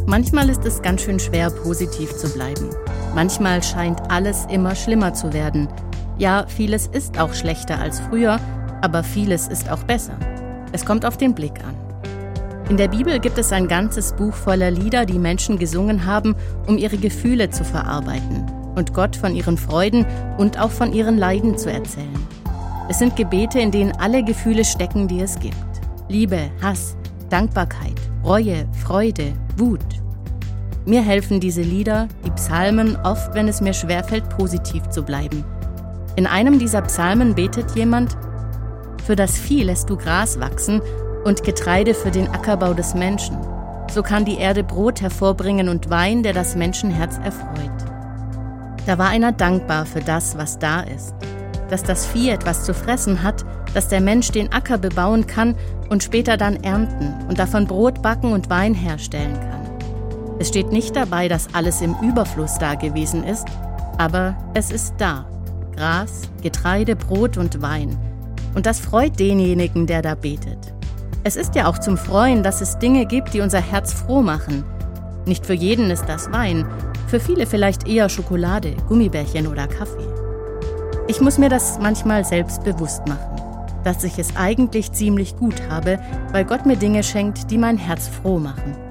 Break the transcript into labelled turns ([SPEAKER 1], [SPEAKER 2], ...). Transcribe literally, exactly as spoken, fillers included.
[SPEAKER 1] Manchmal ist es ganz schön schwer, positiv zu bleiben. Manchmal scheint alles immer schlimmer zu werden. Ja, vieles ist auch schlechter als früher, aber vieles ist auch besser. Es kommt auf den Blick an. In der Bibel gibt es ein ganzes Buch voller Lieder, die Menschen gesungen haben, um ihre Gefühle zu verarbeiten und Gott von ihren Freuden und auch von ihren Leiden zu erzählen. Es sind Gebete, in denen alle Gefühle stecken, die es gibt. Liebe, Hass, Dankbarkeit, Reue, Freude, Wut. Mir helfen diese Lieder, die Psalmen, oft, wenn es mir schwerfällt, positiv zu bleiben. In einem dieser Psalmen betet jemand: Für das Vieh lässt du Gras wachsen und Getreide für den Ackerbau des Menschen. So kann die Erde Brot hervorbringen und Wein, der das Menschenherz erfreut. Da war einer dankbar für das, was da ist. Dass das Vieh etwas zu fressen hat, dass der Mensch den Acker bebauen kann und später dann ernten und davon Brot backen und Wein herstellen kann. Es steht nicht dabei, dass alles im Überfluss da gewesen ist, aber es ist da. Gras, Getreide, Brot und Wein. Und das freut denjenigen, der da betet. Es ist ja auch zum Freuen, dass es Dinge gibt, die unser Herz froh machen. Nicht für jeden ist das Wein, für viele vielleicht eher Schokolade, Gummibärchen oder Kaffee. Ich muss mir das manchmal selbst bewusst machen, dass ich es eigentlich ziemlich gut habe, weil Gott mir Dinge schenkt, die mein Herz froh machen.